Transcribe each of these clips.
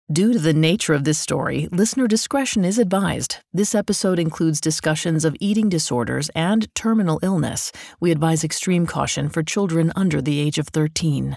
Due to the nature of this story, listener discretion is advised. This episode includes discussions of eating disorders and terminal illness. We advise extreme caution for children under the age of 13.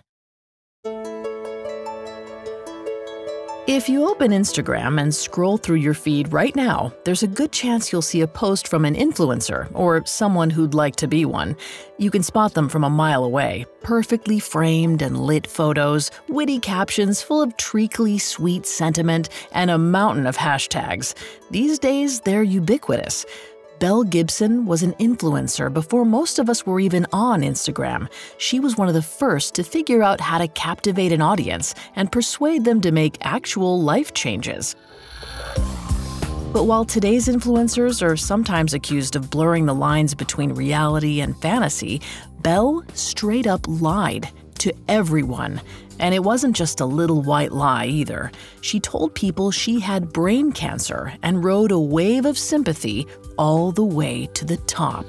If you open Instagram and scroll through your feed right now, there's a good chance you'll see a post from an influencer or someone who'd like to be one. You can spot them from a mile away. Perfectly framed and lit photos, witty captions full of treacly sweet sentiment, and a mountain of hashtags. These days, they're ubiquitous. Belle Gibson was an influencer before most of us were even on Instagram. She was one of the first to figure out how to captivate an audience and persuade them to make actual life changes. But while today's influencers are sometimes accused of blurring the lines between reality and fantasy, Belle straight up lied to everyone. And it wasn't just a little white lie either. She told people she had brain cancer and rode a wave of sympathy all the way to the top.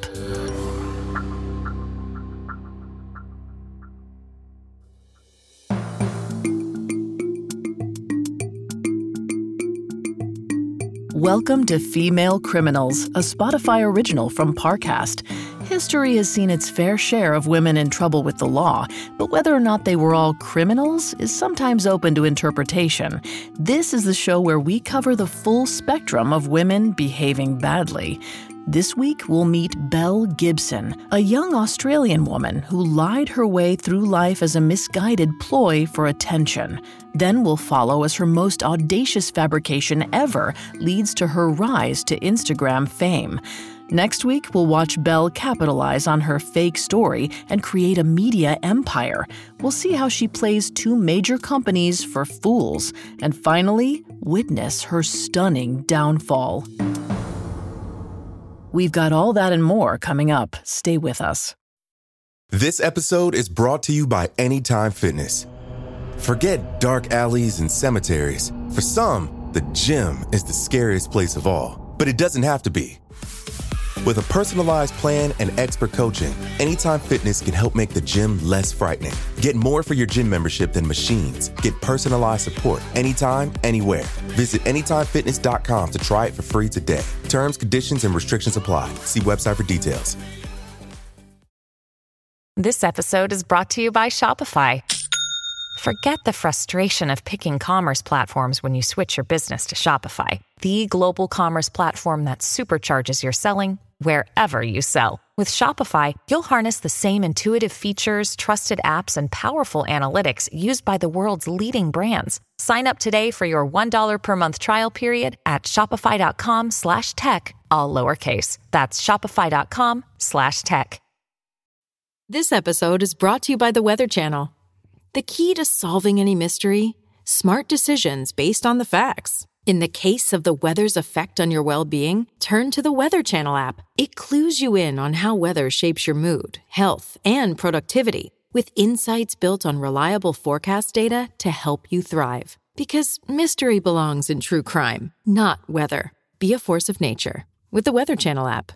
Welcome to Female Criminals, a Spotify original from Parcast. History has seen its fair share of women in trouble with the law, but whether or not they were all criminals is sometimes open to interpretation. This is the show where we cover the full spectrum of women behaving badly. This week, we'll meet Belle Gibson, a young Australian woman who lied her way through life as a misguided ploy for attention. Then we'll follow as her most audacious fabrication ever leads to her rise to Instagram fame. Next week, we'll watch Belle capitalize on her fake story and create a media empire. We'll see how she plays two major companies for fools. And finally, witness her stunning downfall. We've got all that and more coming up. Stay with us. This episode is brought to you by Anytime Fitness. Forget dark alleys and cemeteries. For some, the gym is the scariest place of all. But it doesn't have to be. With a personalized plan and expert coaching, Anytime Fitness can help make the gym less frightening. Get more for your gym membership than machines. Get personalized support anytime, anywhere. Visit AnytimeFitness.com to try it for free today. Terms, conditions, and restrictions apply. See website for details. This episode is brought to you by Shopify. Forget the frustration of picking commerce platforms when you switch your business to Shopify, the global commerce platform that supercharges your selling wherever you sell. With Shopify, you'll harness the same intuitive features, trusted apps, and powerful analytics used by the world's leading brands. Sign up today for your $1 per month trial period at shopify.com/tech, all lowercase. That's shopify.com/tech. This episode is brought to you by the Weather Channel. The key to solving any mystery? Smart decisions based on the facts. In the case of the weather's effect on your well-being, turn to the Weather Channel app. It clues you in on how weather shapes your mood, health, and productivity, with insights built on reliable forecast data to help you thrive. Because mystery belongs in true crime, not weather. Be a force of nature with the Weather Channel app.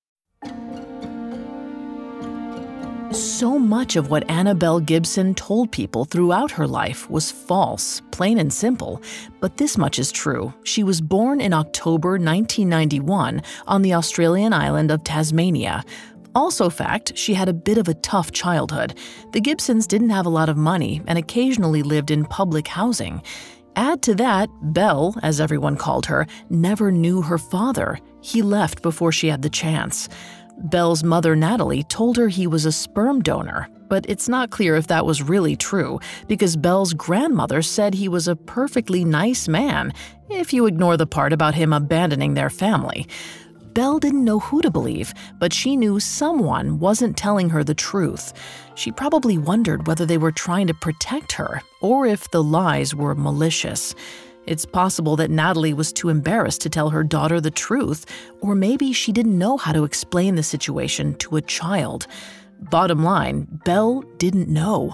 So much of what Belle Gibson told people throughout her life was false, plain and simple. But this much is true. She was born in October 1991 on the Australian island of Tasmania. Also fact, she had a bit of a tough childhood. The Gibsons didn't have a lot of money and occasionally lived in public housing. Add to that, Belle, as everyone called her, never knew her father. He left before she had the chance. Belle's mother, Natalie, told her he was a sperm donor, but it's not clear if that was really true, because Belle's grandmother said he was a perfectly nice man, if you ignore the part about him abandoning their family. Belle didn't know who to believe, but she knew someone wasn't telling her the truth. She probably wondered whether they were trying to protect her, or if the lies were malicious. It's possible that Natalie was too embarrassed to tell her daughter the truth, or maybe she didn't know how to explain the situation to a child. Bottom line, Belle didn't know.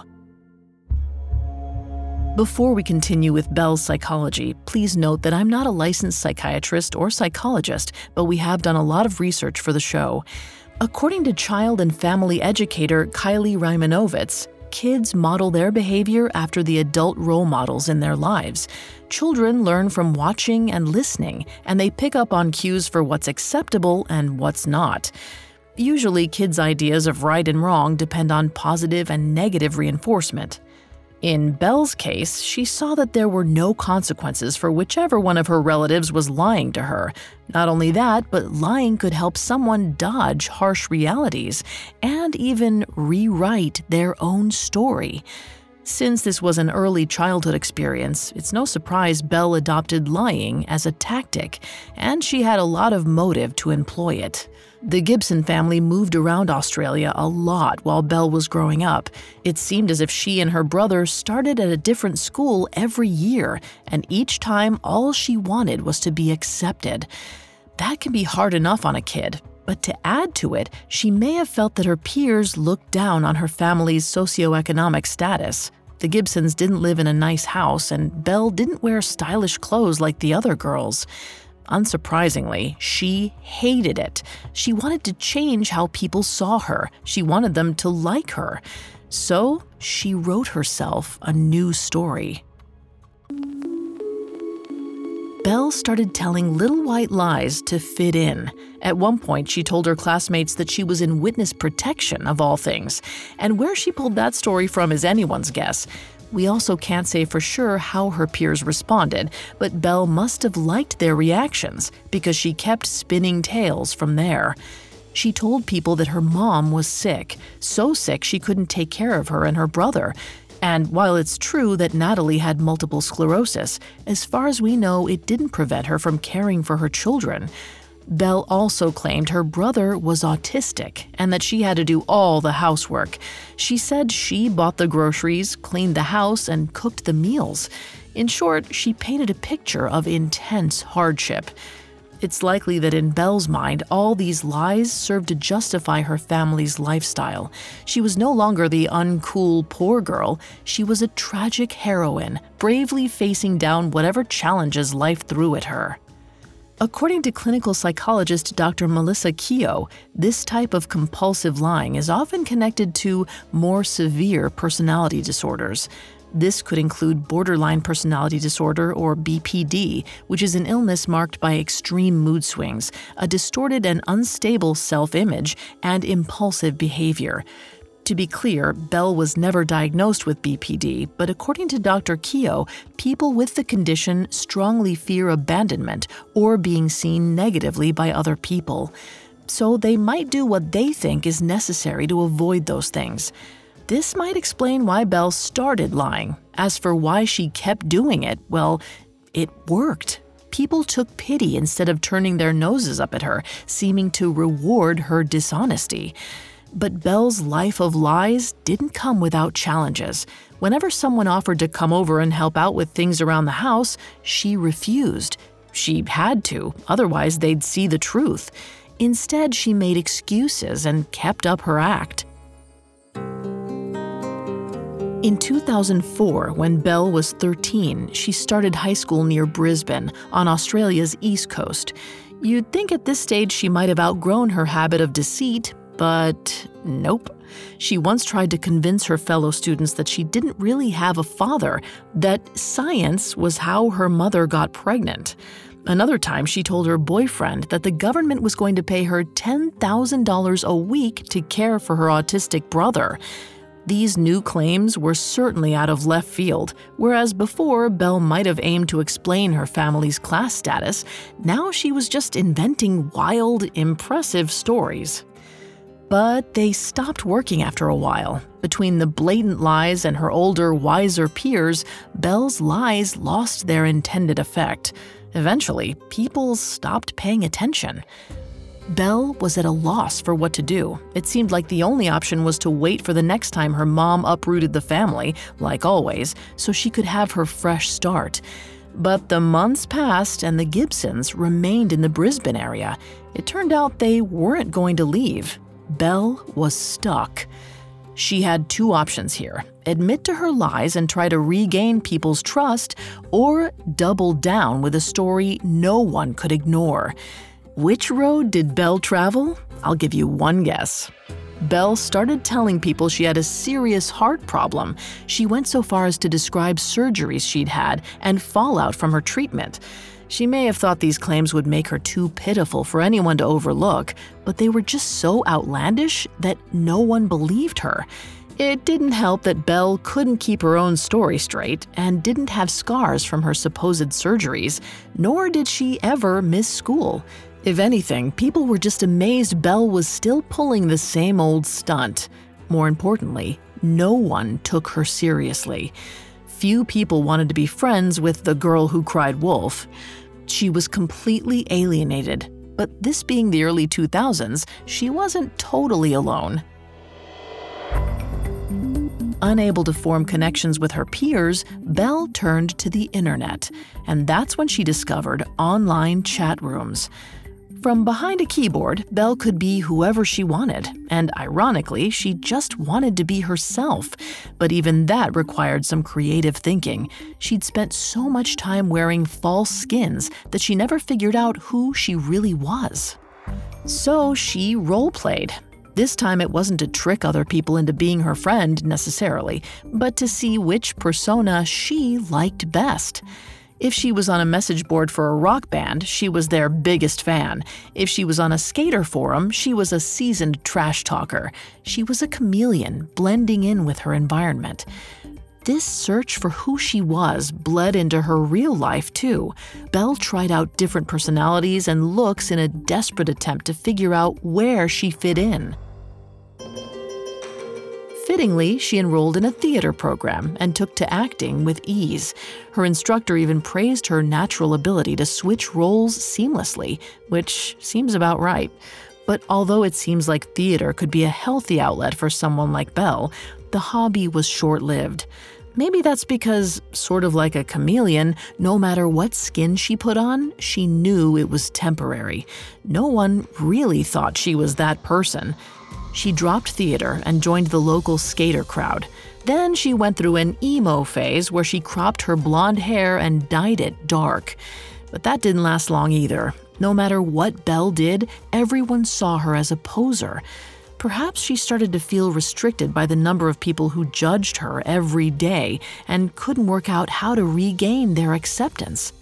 Before we continue with Belle's psychology, please note that I'm not a licensed psychiatrist or psychologist, but we have done a lot of research for the show. According to child and family educator Kylie Rymanovitz, kids model their behavior after the adult role models in their lives. Children learn from watching and listening, and they pick up on cues for what's acceptable and what's not. Usually, kids' ideas of right and wrong depend on positive and negative reinforcement. In Belle's case, she saw that there were no consequences for whichever one of her relatives was lying to her. Not only that, but lying could help someone dodge harsh realities and even rewrite their own story. Since this was an early childhood experience, it's no surprise Belle adopted lying as a tactic, and she had a lot of motive to employ it. The Gibson family moved around Australia a lot while Belle was growing up. It seemed as if she and her brother started at a different school every year, and each time all she wanted was to be accepted. That can be hard enough on a kid, but to add to it, she may have felt that her peers looked down on her family's socioeconomic status. The Gibsons didn't live in a nice house, and Belle didn't wear stylish clothes like the other girls. Unsurprisingly, she hated it. She wanted to change how people saw her. She wanted them to like her. So she wrote herself a new story. Belle started telling little white lies to fit in. At one point, she told her classmates that she was in witness protection of all things. And where she pulled that story from is anyone's guess. We also can't say for sure how her peers responded, but Belle must have liked their reactions because she kept spinning tales from there. She told people that her mom was sick, so sick she couldn't take care of her and her brother. And while it's true that Natalie had multiple sclerosis, as far as we know, it didn't prevent her from caring for her children. Belle also claimed her brother was autistic and that she had to do all the housework. She said she bought the groceries, cleaned the house, and cooked the meals. In short, she painted a picture of intense hardship. It's likely that in Belle's mind, all these lies served to justify her family's lifestyle. She was no longer the uncool poor girl. She was a tragic heroine, bravely facing down whatever challenges life threw at her. According to clinical psychologist Dr. Melissa Keogh, this type of compulsive lying is often connected to more severe personality disorders. This could include borderline personality disorder, or BPD, which is an illness marked by extreme mood swings, a distorted and unstable self-image, and impulsive behavior. To be clear, Belle was never diagnosed with BPD, but according to Dr. Keogh, people with the condition strongly fear abandonment or being seen negatively by other people. So they might do what they think is necessary to avoid those things. This might explain why Belle started lying. As for why she kept doing it, well, it worked. People took pity instead of turning their noses up at her, seeming to reward her dishonesty. But Belle's life of lies didn't come without challenges. Whenever someone offered to come over and help out with things around the house, she refused. She had to, otherwise they'd see the truth. Instead, she made excuses and kept up her act. In 2004, when Belle was 13, she started high school near Brisbane, on Australia's east coast. You'd think at this stage she might have outgrown her habit of deceit, but nope. She once tried to convince her fellow students that she didn't really have a father, that science was how her mother got pregnant. Another time, she told her boyfriend that the government was going to pay her $10,000 a week to care for her autistic brother. These new claims were certainly out of left field. Whereas before, Belle might have aimed to explain her family's class status, now she was just inventing wild, impressive stories. But they stopped working after a while. Between the blatant lies and her older, wiser peers, Belle's lies lost their intended effect. Eventually, people stopped paying attention. Belle was at a loss for what to do. It seemed like the only option was to wait for the next time her mom uprooted the family, like always, so she could have her fresh start. But the months passed and the Gibsons remained in the Brisbane area. It turned out they weren't going to leave. Belle was stuck. She had two options here: admit to her lies and try to regain people's trust, or double down with a story no one could ignore. Which road did Belle travel? I'll give you one guess. Belle started telling people she had a serious heart problem. She went so far as to describe surgeries she'd had and fallout from her treatment. She may have thought these claims would make her too pitiful for anyone to overlook, but they were just so outlandish that no one believed her. It didn't help that Belle couldn't keep her own story straight and didn't have scars from her supposed surgeries, nor did she ever miss school. If anything, people were just amazed Belle was still pulling the same old stunt. More importantly, no one took her seriously. Few people wanted to be friends with the girl who cried wolf. She was completely alienated, but this being the early 2000s, she wasn't totally alone. Unable to form connections with her peers, Belle turned to the internet, and that's when she discovered online chat rooms. From behind a keyboard, Belle could be whoever she wanted, and ironically, she just wanted to be herself. But even that required some creative thinking. She'd spent so much time wearing false skins that she never figured out who she really was. So she role-played. This time it wasn't to trick other people into being her friend necessarily, but to see which persona she liked best. If she was on a message board for a rock band, she was their biggest fan. If she was on a skater forum, she was a seasoned trash talker. She was a chameleon, blending in with her environment. This search for who she was bled into her real life, too. Belle tried out different personalities and looks in a desperate attempt to figure out where she fit in. Fittingly, she enrolled in a theater program and took to acting with ease. Her instructor even praised her natural ability to switch roles seamlessly, which seems about right. But although it seems like theater could be a healthy outlet for someone like Belle, the hobby was short-lived. Maybe that's because, sort of like a chameleon, no matter what skin she put on, she knew it was temporary. No one really thought she was that person. She dropped theater and joined the local skater crowd. Then she went through an emo phase where she cropped her blonde hair and dyed it dark. But that didn't last long either. No matter what Belle did, everyone saw her as a poser. Perhaps she started to feel restricted by the number of people who judged her every day and couldn't work out how to regain their acceptance.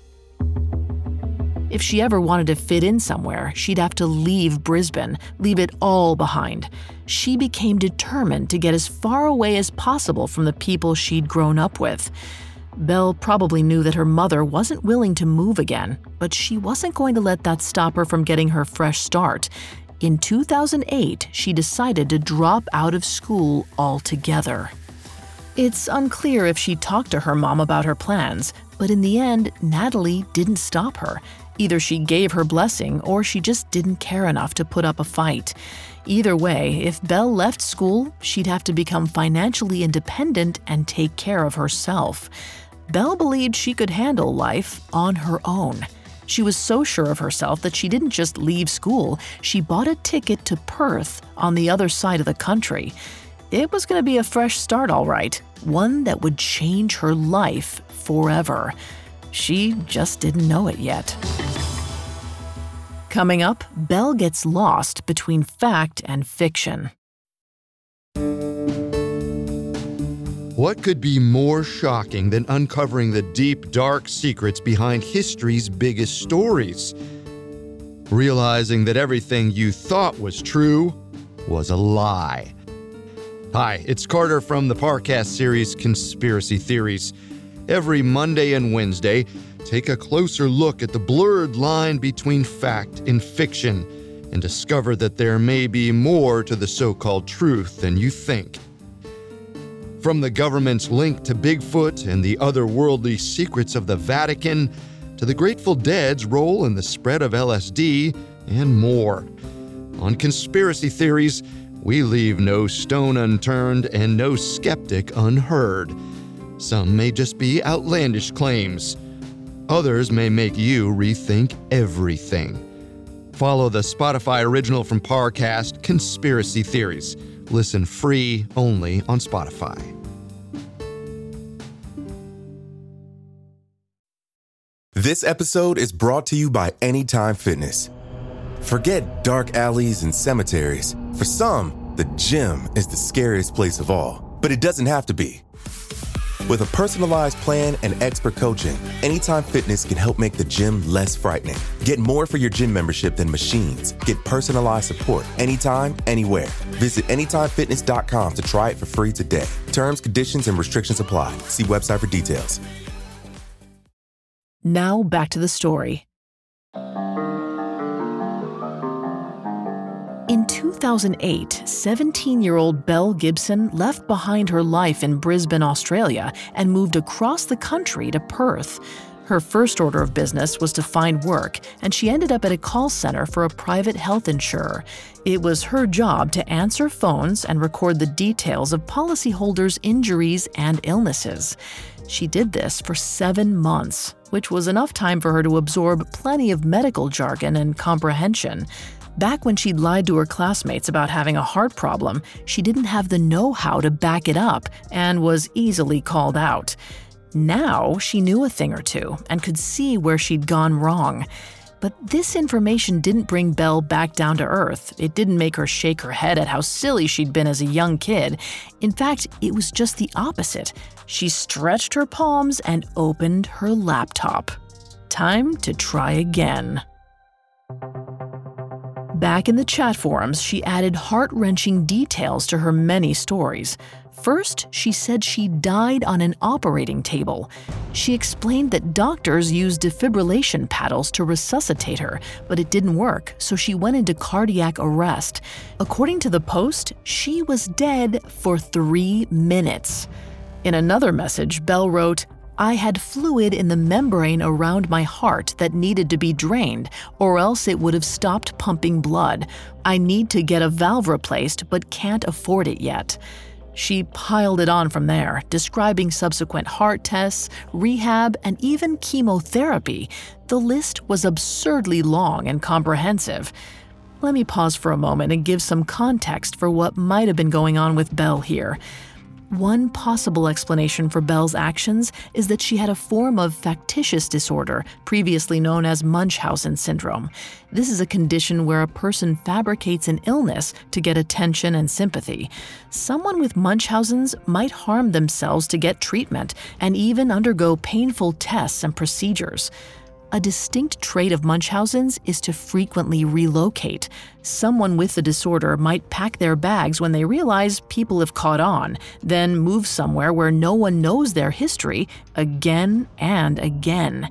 If she ever wanted to fit in somewhere, she'd have to leave Brisbane, leave it all behind. She became determined to get as far away as possible from the people she'd grown up with. Belle probably knew that her mother wasn't willing to move again, but she wasn't going to let that stop her from getting her fresh start. In 2008, she decided to drop out of school altogether. It's unclear if she talked to her mom about her plans, but in the end, Natalie didn't stop her. Either she gave her blessing or she just didn't care enough to put up a fight. Either way, if Belle left school, she'd have to become financially independent and take care of herself. Belle believed she could handle life on her own. She was so sure of herself that she didn't just leave school, she bought a ticket to Perth on the other side of the country. It was going to be a fresh start, all right, one that would change her life forever. She just didn't know it yet. Coming up, Belle gets lost between fact and fiction. What could be more shocking than uncovering the deep, dark secrets behind history's biggest stories? Realizing that everything you thought was true was a lie. Hi, it's Carter from the Parcast series Conspiracy Theories. Every Monday and Wednesday, take a closer look at the blurred line between fact and fiction and discover that there may be more to the so-called truth than you think. From the government's link to Bigfoot and the otherworldly secrets of the Vatican, to the Grateful Dead's role in the spread of LSD, and more. On Conspiracy Theories, we leave no stone unturned and no skeptic unheard. Some may just be outlandish claims. Others may make you rethink everything. Follow the Spotify original from Parcast, Conspiracy Theories. Listen free only on Spotify. This episode is brought to you by Anytime Fitness. Forget dark alleys and cemeteries. For some, the gym is the scariest place of all, but it doesn't have to be. With a personalized plan and expert coaching, Anytime Fitness can help make the gym less frightening. Get more for your gym membership than machines. Get personalized support anytime, anywhere. Visit AnytimeFitness.com to try it for free today. Terms, conditions, and restrictions apply. See website for details. Now back to the story. In 2008, 17-year-old Belle Gibson left behind her life in Brisbane, Australia, and moved across the country to Perth. Her first order of business was to find work, and she ended up at a call center for a private health insurer. It was her job to answer phones and record the details of policyholders' injuries and illnesses. She did this for 7 months, which was enough time for her to absorb plenty of medical jargon and comprehension. Back when she'd lied to her classmates about having a heart problem, she didn't have the know-how to back it up and was easily called out. Now she knew a thing or two and could see where she'd gone wrong. But this information didn't bring Belle back down to earth. It didn't make her shake her head at how silly she'd been as a young kid. In fact, it was just the opposite. She stretched her palms and opened her laptop. Time to try again. Back in the chat forums, she added heart-wrenching details to her many stories. First, she said she died on an operating table. She explained that doctors used defibrillation paddles to resuscitate her, but it didn't work, so she went into cardiac arrest. According to the Post, she was dead for 3 minutes. In another message, Belle wrote, "I had fluid in the membrane around my heart that needed to be drained, or else it would have stopped pumping blood. I need to get a valve replaced, but can't afford it yet." She piled it on from there, describing subsequent heart tests, rehab, and even chemotherapy. The list was absurdly long and comprehensive. Let me pause for a moment and give some context for what might have been going on with Belle here. One possible explanation for Belle's actions is that she had a form of factitious disorder, previously known as Munchausen syndrome. This is a condition where a person fabricates an illness to get attention and sympathy. Someone with Munchausen's might harm themselves to get treatment and even undergo painful tests and procedures. A distinct trait of Munchausen's is to frequently relocate. Someone with the disorder might pack their bags when they realize people have caught on, then move somewhere where no one knows their history again and again.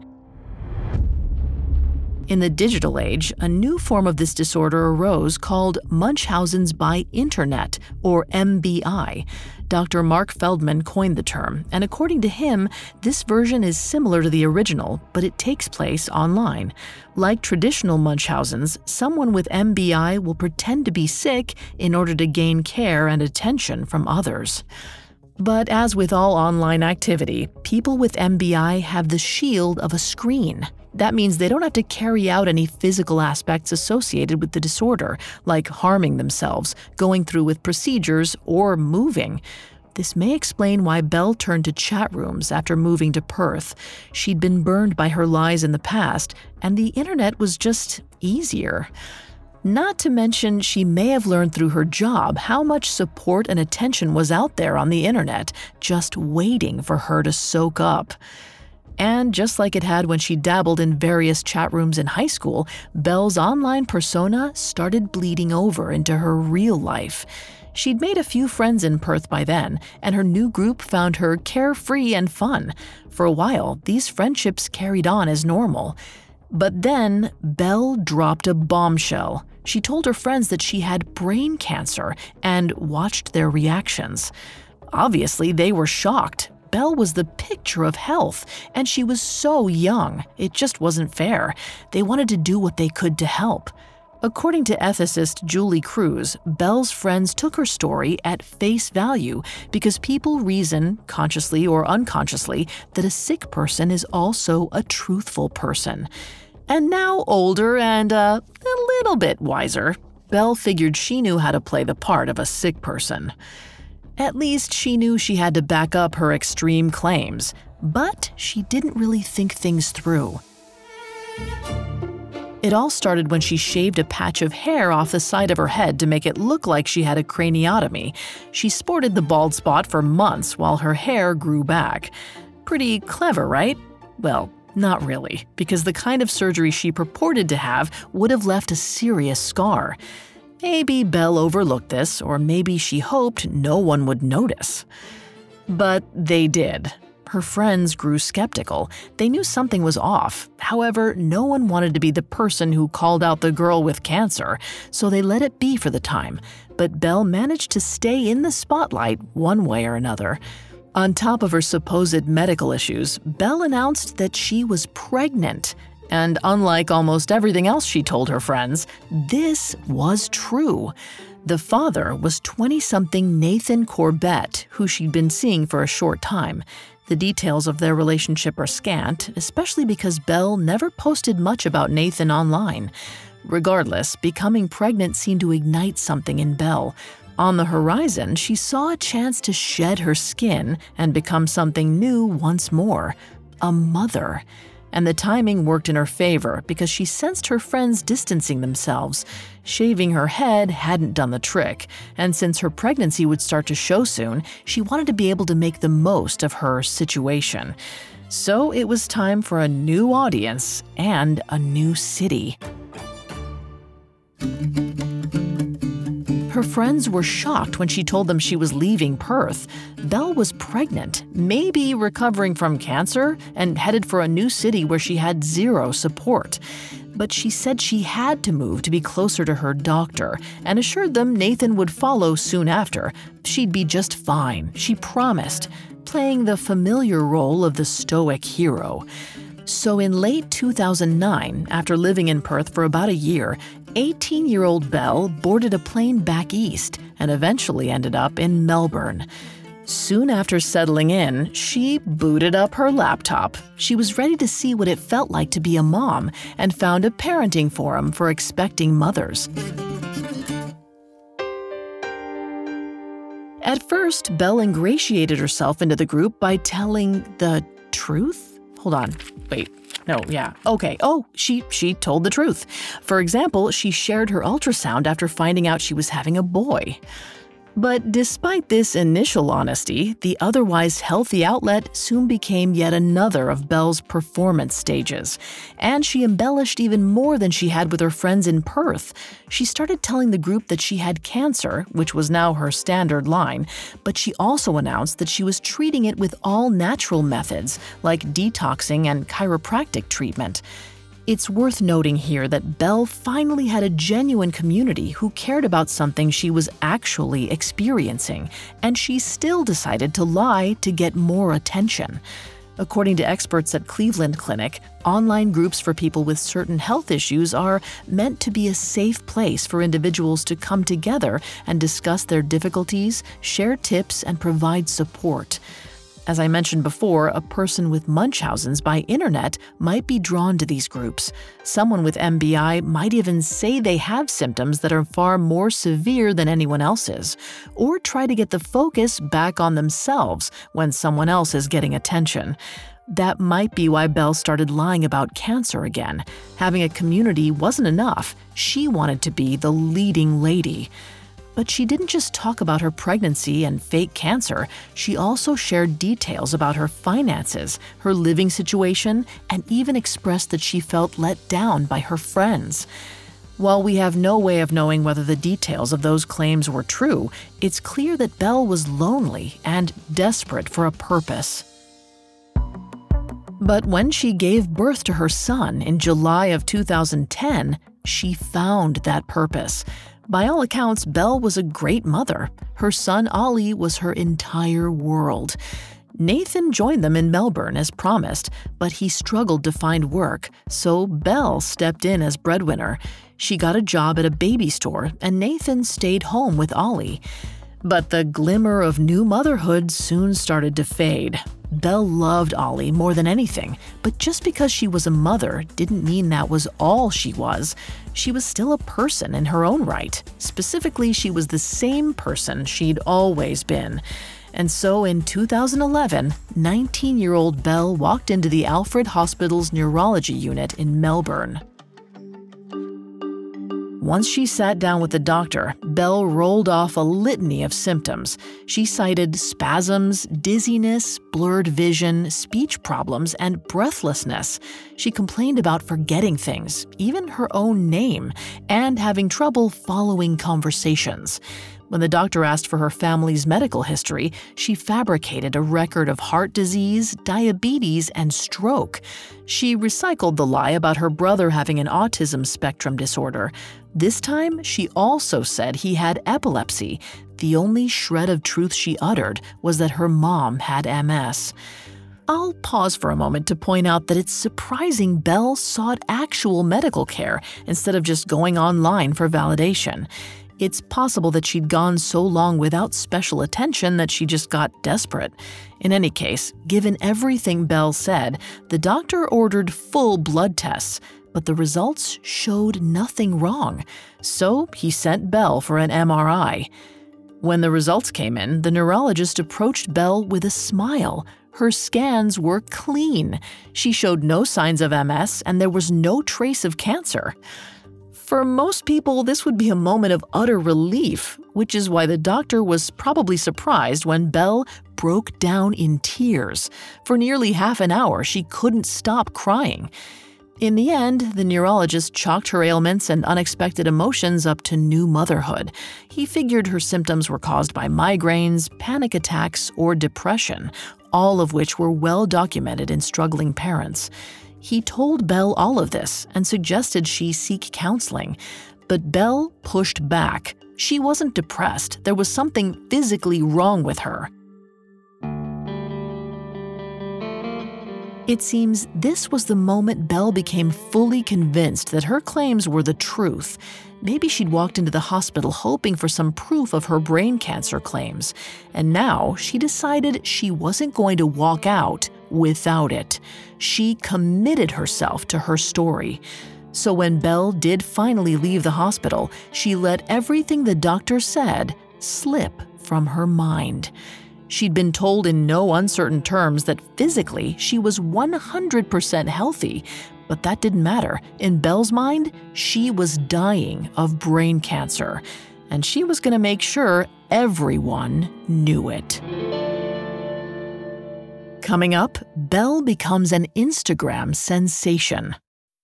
In the digital age, a new form of this disorder arose called Munchausen's by Internet, or MBI. Dr. Mark Feldman coined the term, and according to him, this version is similar to the original, but it takes place online. Like traditional Munchausen's, someone with MBI will pretend to be sick in order to gain care and attention from others. But as with all online activity, people with MBI have the shield of a screen. That means they don't have to carry out any physical aspects associated with the disorder, like harming themselves, going through with procedures, or moving. This may explain why Belle turned to chat rooms after moving to Perth. She'd been burned by her lies in the past, and the internet was just easier. Not to mention, she may have learned through her job how much support and attention was out there on the internet, just waiting for her to soak up. And just like it had when she dabbled in various chat rooms in high school, Belle's online persona started bleeding over into her real life. She'd made a few friends in Perth by then, and her new group found her carefree and fun. For a while, these friendships carried on as normal. But then, Belle dropped a bombshell. She told her friends that she had brain cancer and watched their reactions. Obviously, they were shocked. Belle was the picture of health, and she was so young. It just wasn't fair. They wanted to do what they could to help. According to ethicist Julie Cruz, Belle's friends took her story at face value because people reason, consciously or unconsciously, that a sick person is also a truthful person. And now older and a little bit wiser, Belle figured she knew how to play the part of a sick person. At least she knew she had to back up her extreme claims, but she didn't really think things through. It all started when she shaved a patch of hair off the side of her head to make it look like she had a craniotomy. She sported the bald spot for months while her hair grew back. Pretty clever, right? Well, not really, because the kind of surgery she purported to have would have left a serious scar. Maybe Belle overlooked this, or maybe she hoped no one would notice. But they did. Her friends grew skeptical. They knew something was off. However, no one wanted to be the person who called out the girl with cancer, so they let it be for the time. But Belle managed to stay in the spotlight one way or another. On top of her supposed medical issues, Belle announced that she was pregnant. And unlike almost everything else she told her friends, this was true. The father was 20-something Nathan Corbett, who she'd been seeing for a short time. The details of their relationship are scant, especially because Belle never posted much about Nathan online. Regardless, becoming pregnant seemed to ignite something in Belle. On the horizon, she saw a chance to shed her skin and become something new once more, a mother. And the timing worked in her favor because she sensed her friends distancing themselves. Shaving her head hadn't done the trick, and since her pregnancy would start to show soon, she wanted to be able to make the most of her situation. So it was time for a new audience and a new city. Her friends were shocked when she told them she was leaving Perth. Belle was pregnant, maybe recovering from cancer, and headed for a new city where she had zero support. But she said she had to move to be closer to her doctor and assured them Nathan would follow soon after. She'd be just fine, she promised, playing the familiar role of the stoic hero. So in late 2009, after living in Perth for about a year, 18-year-old Belle boarded a plane back east and eventually ended up in Melbourne. Soon after settling in, she booted up her laptop. She was ready to see what it felt like to be a mom and found a parenting forum for expecting mothers. At first, Belle ingratiated herself into the group by telling the truth? Hold on. Wait. No, yeah. Okay. Oh, she told the truth. For example, she shared her ultrasound after finding out she was having a boy. But despite this initial honesty, the otherwise healthy outlet soon became yet another of Belle's performance stages. And she embellished even more than she had with her friends in Perth. She started telling the group that she had cancer, which was now her standard line, but she also announced that she was treating it with all natural methods, like detoxing and chiropractic treatment. It's worth noting here that Belle finally had a genuine community who cared about something she was actually experiencing, and she still decided to lie to get more attention. According to experts at Cleveland Clinic, online groups for people with certain health issues are meant to be a safe place for individuals to come together and discuss their difficulties, share tips, and provide support. As I mentioned before, a person with Munchausen's by internet might be drawn to these groups. Someone with MBI might even say they have symptoms that are far more severe than anyone else's, or try to get the focus back on themselves when someone else is getting attention. That might be why Belle started lying about cancer again. Having a community wasn't enough. She wanted to be the leading lady. But she didn't just talk about her pregnancy and fake cancer. She also shared details about her finances, her living situation, and even expressed that she felt let down by her friends. While we have no way of knowing whether the details of those claims were true, it's clear that Belle was lonely and desperate for a purpose. But when she gave birth to her son in July of 2010, she found that purpose. By all accounts, Belle was a great mother. Her son Ollie was her entire world. Nathan joined them in Melbourne as promised, but he struggled to find work, so Belle stepped in as breadwinner. She got a job at a baby store, and Nathan stayed home with Ollie. But the glimmer of new motherhood soon started to fade. Belle loved Ollie more than anything, but just because she was a mother didn't mean that was all she was. She was still a person in her own right. Specifically, she was the same person she'd always been. And so in 2011, 19-year-old Belle walked into the Alfred Hospital's neurology unit in Melbourne. Once she sat down with the doctor, Belle rolled off a litany of symptoms. She cited spasms, dizziness, blurred vision, speech problems, and breathlessness. She complained about forgetting things, even her own name, and having trouble following conversations. When the doctor asked for her family's medical history, she fabricated a record of heart disease, diabetes, and stroke. She recycled the lie about her brother having an autism spectrum disorder. This time, she also said he had epilepsy. The only shred of truth she uttered was that her mom had MS. I'll pause for a moment to point out that it's surprising Belle sought actual medical care instead of just going online for validation. It's possible that she'd gone so long without special attention that she just got desperate. In any case, given everything Belle said, the doctor ordered full blood tests, but the results showed nothing wrong. So he sent Belle for an MRI. When the results came in, the neurologist approached Belle with a smile. Her scans were clean. She showed no signs of MS, and there was no trace of cancer. For most people, this would be a moment of utter relief, which is why the doctor was probably surprised when Belle broke down in tears. For nearly half an hour, she couldn't stop crying. In the end, the neurologist chalked her ailments and unexpected emotions up to new motherhood. He figured her symptoms were caused by migraines, panic attacks, or depression, all of which were well documented in struggling parents. He told Belle all of this and suggested she seek counseling. But Belle pushed back. She wasn't depressed. There was something physically wrong with her. It seems this was the moment Belle became fully convinced that her claims were the truth. Maybe she'd walked into the hospital hoping for some proof of her brain cancer claims. And now she decided she wasn't going to walk out without it. She committed herself to her story. So when Belle did finally leave the hospital, she let everything the doctor said slip from her mind. She'd been told in no uncertain terms that physically she was 100% healthy, but that didn't matter. In Belle's mind, she was dying of brain cancer, and she was going to make sure everyone knew it. Coming up, Belle becomes an Instagram sensation.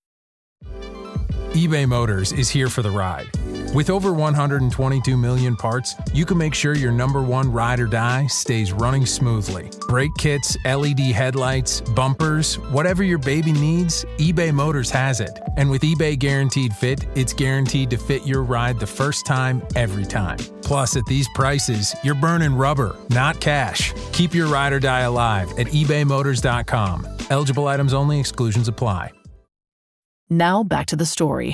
eBay Motors is here for the ride. With over 122 million parts, you can make sure your number one ride or die stays running smoothly. Brake kits, LED headlights, bumpers, whatever your baby needs, eBay Motors has it. And with eBay Guaranteed Fit, it's guaranteed to fit your ride the first time, every time. Plus, at these prices, you're burning rubber, not cash. Keep your ride or die alive at ebaymotors.com. Eligible items only, exclusions apply. Now back to the story.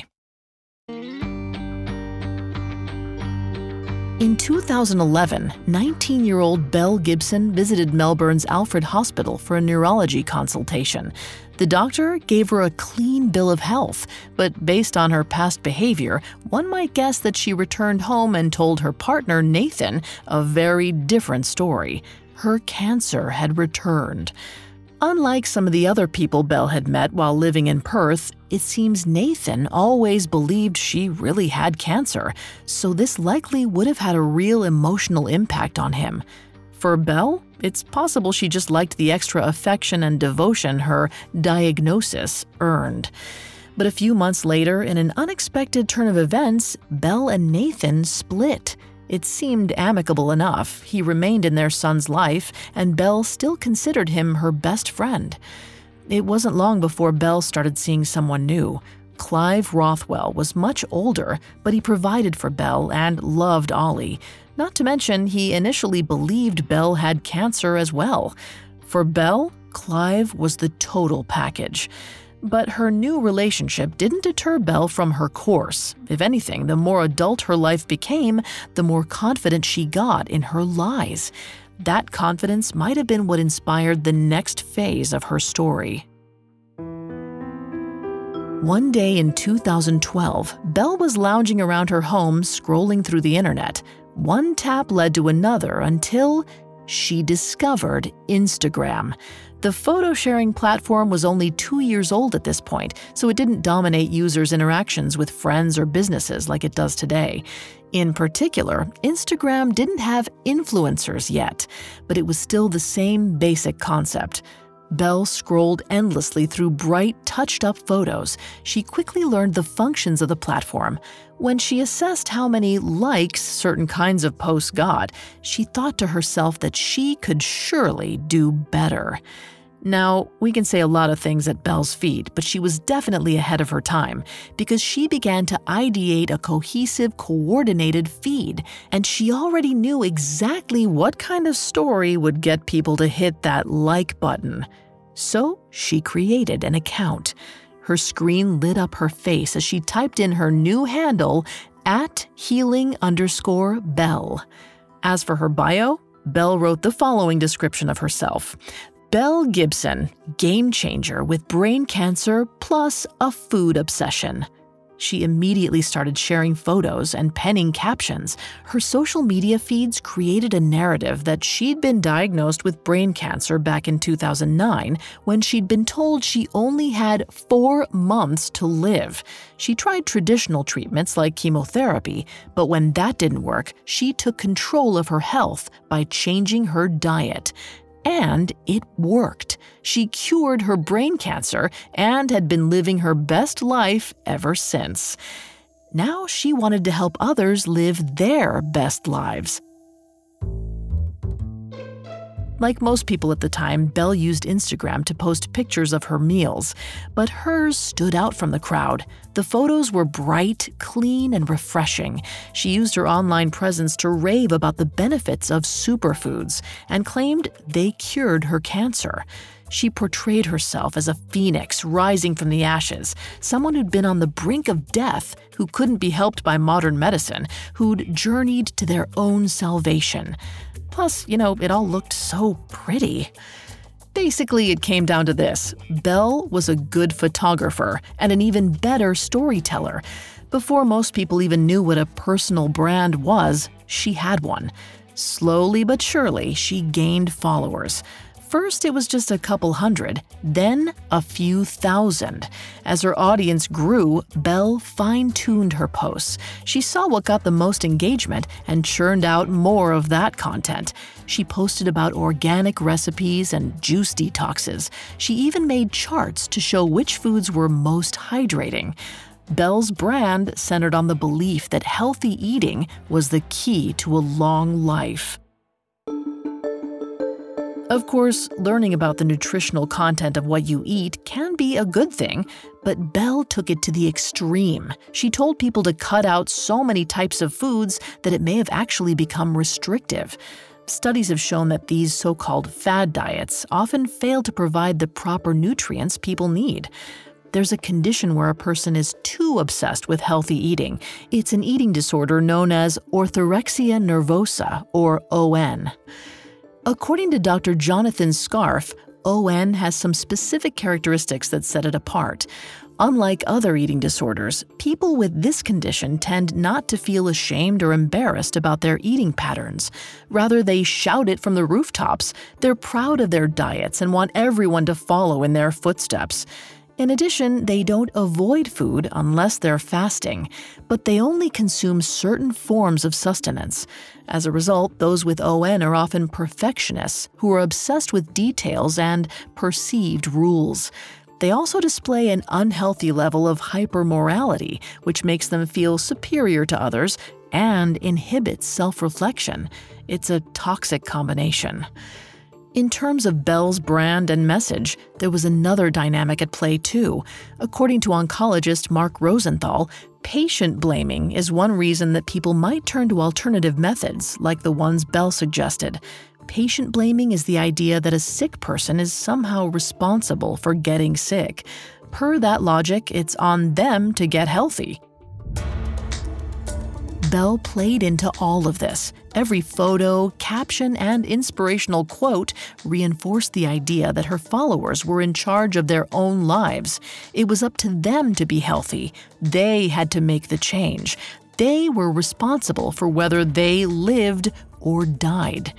In 2011, 19-year-old Belle Gibson visited Melbourne's Alfred Hospital for a neurology consultation. The doctor gave her a clean bill of health, but based on her past behavior, one might guess that she returned home and told her partner, Nathan, a very different story. Her cancer had returned. Unlike some of the other people Belle had met while living in Perth, it seems Nathan always believed she really had cancer, so this likely would have had a real emotional impact on him. For Belle, it's possible she just liked the extra affection and devotion her diagnosis earned. But a few months later, in an unexpected turn of events, Belle and Nathan split. It seemed amicable enough. He remained in their son's life, and Belle still considered him her best friend. It wasn't long before Belle started seeing someone new. Clive Rothwell was much older, but he provided for Belle and loved Ollie. Not to mention, he initially believed Belle had cancer as well. For Belle, Clive was the total package. But her new relationship didn't deter Belle from her course. If anything, the more adult her life became, the more confident she got in her lies. That confidence might have been what inspired the next phase of her story. One day in 2012, Belle was lounging around her home scrolling through the internet. One tap led to another until she discovered Instagram. The photo-sharing platform was only 2 years old at this point, so it didn't dominate users' interactions with friends or businesses like it does today. In particular, Instagram didn't have influencers yet, but it was still the same basic concept. Belle scrolled endlessly through bright, touched-up photos. She quickly learned the functions of the platform. When she assessed how many likes certain kinds of posts got, she thought to herself that she could surely do better. Now, we can say a lot of things at Belle's feet, but she was definitely ahead of her time because she began to ideate a cohesive, coordinated feed, and she already knew exactly what kind of story would get people to hit that like button. So she created an account. Her screen lit up her face as she typed in her new handle @healing_Belle. As for her bio, Belle wrote the following description of herself. Belle Gibson, game changer with brain cancer plus a food obsession. She immediately started sharing photos and penning captions. Her social media feeds created a narrative that she'd been diagnosed with brain cancer back in 2009 when she'd been told she only had 4 months to live. She tried traditional treatments like chemotherapy, but when that didn't work, she took control of her health by changing her diet. And it worked. She cured her brain cancer and had been living her best life ever since. Now she wanted to help others live their best lives. Like most people at the time, Belle used Instagram to post pictures of her meals, but hers stood out from the crowd. The photos were bright, clean, and refreshing. She used her online presence to rave about the benefits of superfoods and claimed they cured her cancer. She portrayed herself as a phoenix rising from the ashes, someone who'd been on the brink of death, who couldn't be helped by modern medicine, who'd journeyed to their own salvation. Plus, it all looked so pretty. Basically, it came down to this. Belle was a good photographer and an even better storyteller. Before most people even knew what a personal brand was, she had one. Slowly but surely, she gained followers. First, it was just a couple hundred, then a few thousand. As her audience grew, Belle fine-tuned her posts. She saw what got the most engagement and churned out more of that content. She posted about organic recipes and juice detoxes. She even made charts to show which foods were most hydrating. Belle's brand centered on the belief that healthy eating was the key to a long life. Of course, learning about the nutritional content of what you eat can be a good thing, but Belle took it to the extreme. She told people to cut out so many types of foods that it may have actually become restrictive. Studies have shown that these so-called fad diets often fail to provide the proper nutrients people need. There's a condition where a person is too obsessed with healthy eating. It's an eating disorder known as orthorexia nervosa, or ON. According to Dr. Jonathan Scarf, ON has some specific characteristics that set it apart. Unlike other eating disorders, people with this condition tend not to feel ashamed or embarrassed about their eating patterns. Rather, they shout it from the rooftops. They're proud of their diets and want everyone to follow in their footsteps. In addition, they don't avoid food unless they're fasting, but they only consume certain forms of sustenance. As a result, those with ON are often perfectionists who are obsessed with details and perceived rules. They also display an unhealthy level of hypermorality, which makes them feel superior to others and inhibits self-reflection. It's a toxic combination. In terms of Belle's brand and message, there was another dynamic at play too. According to oncologist Mark Rosenthal, patient blaming is one reason that people might turn to alternative methods like the ones Belle suggested. Patient blaming is the idea that a sick person is somehow responsible for getting sick. Per that logic, it's on them to get healthy. Belle played into all of this. Every photo, caption, and inspirational quote reinforced the idea that her followers were in charge of their own lives. It was up to them to be healthy. They had to make the change. They were responsible for whether they lived or died.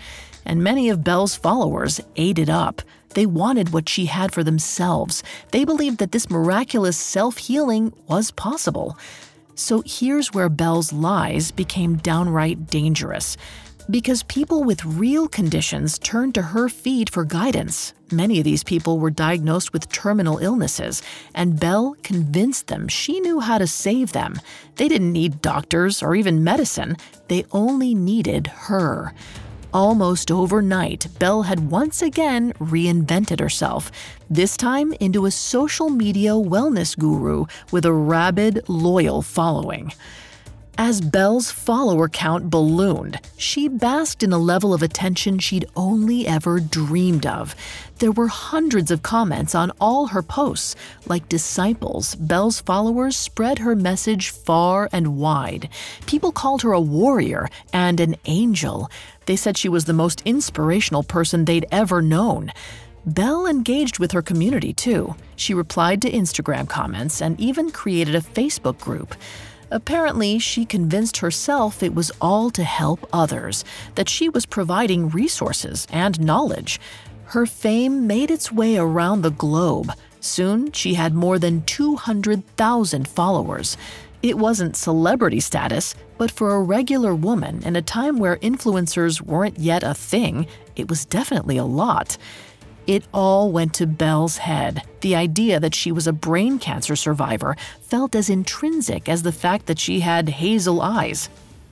and many of Belle's followers ate it up. They wanted what she had for themselves. They believed that this miraculous self-healing was possible. So here's where Belle's lies became downright dangerous. Because people with real conditions turned to her feed for guidance. Many of these people were diagnosed with terminal illnesses, and Belle convinced them she knew how to save them. They didn't need doctors or even medicine. They only needed her. Almost overnight, Belle had once again reinvented herself, this time into a social media wellness guru with a rabid, loyal following. As Belle's follower count ballooned, she basked in a level of attention she'd only ever dreamed of. There were hundreds of comments on all her posts. Like disciples, Belle's followers spread her message far and wide. People called her a warrior and an angel. They said she was the most inspirational person they'd ever known. Belle engaged with her community, too. She replied to Instagram comments and even created a Facebook group. Apparently, she convinced herself it was all to help others, that she was providing resources and knowledge. Her fame made its way around the globe. Soon, she had more than 200,000 followers. It wasn't celebrity status, but for a regular woman in a time where influencers weren't yet a thing, it was definitely a lot. It all went to Belle's head. The idea that she was a brain cancer survivor felt as intrinsic as the fact that she had hazel eyes.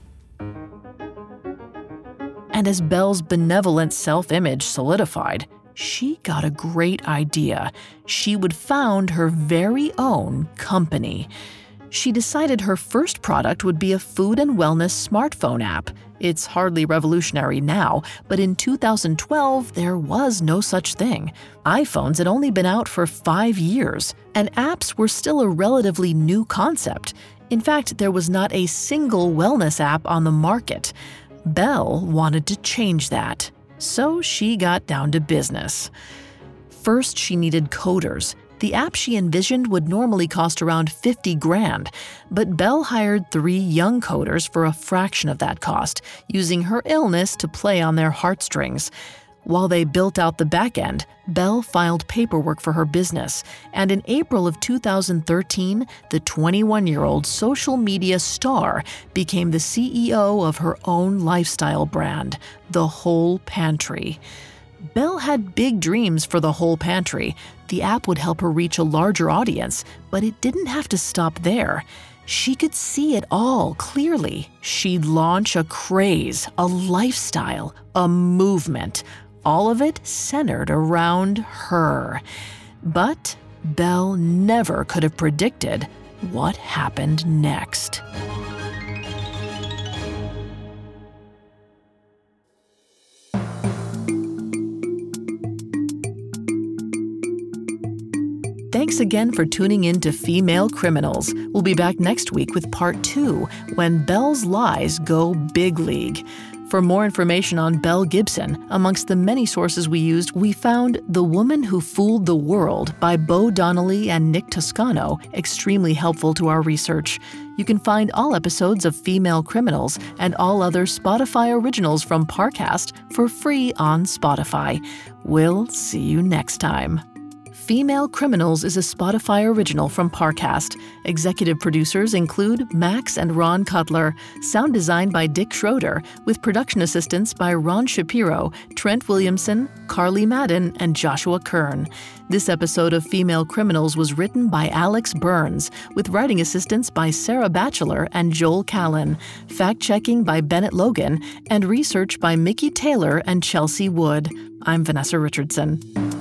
And as Belle's benevolent self-image solidified, she got a great idea. She would found her very own company. She decided her first product would be a food and wellness smartphone app. It's hardly revolutionary now, but in 2012, there was no such thing. iPhones had only been out for 5 years, and apps were still a relatively new concept. In fact, there was not a single wellness app on the market. Belle wanted to change that, so she got down to business. First, she needed coders. The app she envisioned would normally cost around $50,000, but Belle hired 3 young coders for a fraction of that cost, using her illness to play on their heartstrings. While they built out the back end, Belle filed paperwork for her business, and in April of 2013, the 21-year-old social media star became the CEO of her own lifestyle brand, The Whole Pantry. Belle had big dreams for The Whole Pantry. The app would help her reach a larger audience, but it didn't have to stop there. She could see it all clearly. She'd launch a craze, a lifestyle, a movement, all of it centered around her. But Belle never could have predicted what happened next. Thanks again for tuning in to Female Criminals. We'll be back next week with part 2, when Belle's lies go big league. For more information on Belle Gibson, amongst the many sources we used, we found The Woman Who Fooled the World by Bo Donnelly and Nick Toscano extremely helpful to our research. You can find all episodes of Female Criminals and all other Spotify originals from Parcast for free on Spotify. We'll see you next time. Female Criminals is a Spotify original from Parcast. Executive producers include Max and Ron Cutler. Sound design by Dick Schroeder, with production assistance by Ron Shapiro, Trent Williamson, Carly Madden, and Joshua Kern. This episode of Female Criminals was written by Alex Burns, with writing assistance by Sarah Batchelor and Joel Callan, fact-checking by Bennett Logan, and research by Mickey Taylor and Chelsea Wood. I'm Vanessa Richardson.